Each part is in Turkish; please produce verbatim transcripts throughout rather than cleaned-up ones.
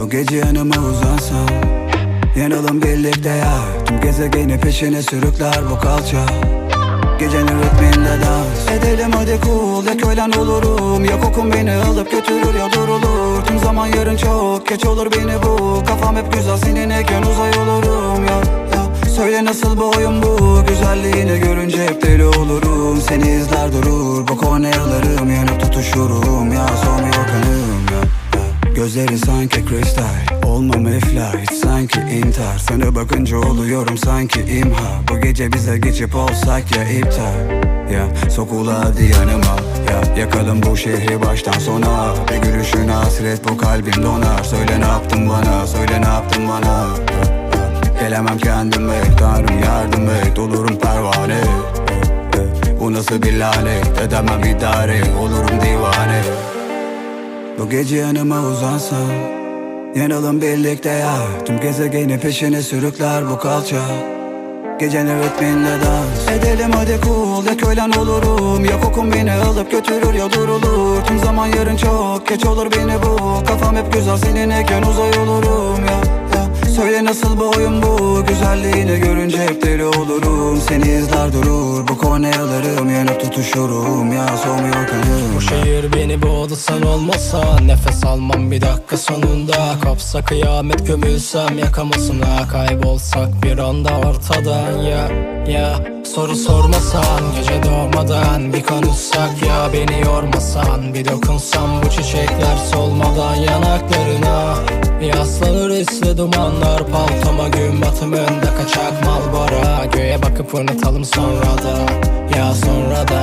gece yanıma uzansan, yanalım birlikte ya. Tüm gezegeni peşine sürükler bu kalça. Gecenin ritminde dans edelim hadi cool. Ya kölen olurum ya kokun beni alıp götürür ya durulur. Tüm zaman yarın çok geç olur beni bu. Kafam hep güzel seninleyken uzay olurum ya, ya. Söyle nasıl bu oyun bu? Güzelliğini görünce hep deli olurum. Seni izler durur bu kornealarım, yanıp tutuşurum ya. Son bir bakanım ya, ya. Gözleri sanki kristal, olmam iflah hiç sanki intihar. Sana bakınca oluyorum sanki imha. Bu gece bize geçip olsak ya iptal ya. Sokula hadi yanıma ya, yakalım bu şehri baştan sona. Bir gülüşün hasret bu kalbim donar. Söyle ne yaptın bana, söyle ne yaptın bana. Gelemem kendime, Tanrım yardım et, olurum pervane. Bu nasıl bir lanet, edemem idare, olurum divane. Bu gece yanıma uzansan, yanalım birlikte ya. Tüm gezegeni peşine sürükler bu kalça. Gecenin ritminde dans edelim hadi cool. Ya kölen olurum ya kokun beni alıp götürür ya durulur. Tüm zaman yarın çok geç olur beni bu. Kafam hep güzel seninleyken uzay olurum ya, ya. Söyle nasıl bu oyun bu? Güzelliğini görünce hep deli olurum. Seni izler durur bu kornealarım, yanıp tutuşurum ya. Soğumuyor kanım. Bu şehir beni boğdu sen olmasan. Nefes almam bir dakika sonunda. Kopsa kıyamet gömülsem yakamasına. Kaybolsak bir anda ortadan ya, ya. Soru sormasan gece doğmadan bir konuşsak ya. Beni yormasan bir dokunsam bu çiçekler solmadan yanaklarına. Yaslanır isli dumanlar paltoma, gün batımında kaçak Malbora. Göğe bakıp unutalım sonra da ya, sonra da.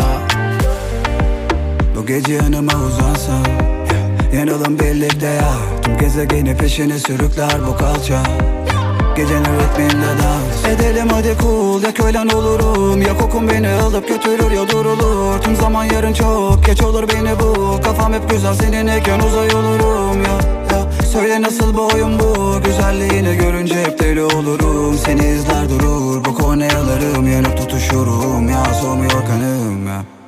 Bu gece yanıma uzansan, yanalım birlikte ya. Tüm gezegeni peşine sürükler bu kalça. Gecenin ritminde dans edelim hadi cool. Ya kölen olurum ya kokun beni alıp götürür ya durulur. Tüm zaman yarın çok geç olur beni bu. Kafam hep güzel seninleyken uzay olurum ya, ya. Söyle nasıl bu oyun bu? Güzelliğini görünce hep deli olurum. Seni izler durur bu kornealarım, yanıp tutuşurum ya. Soğumuyor kanım ya.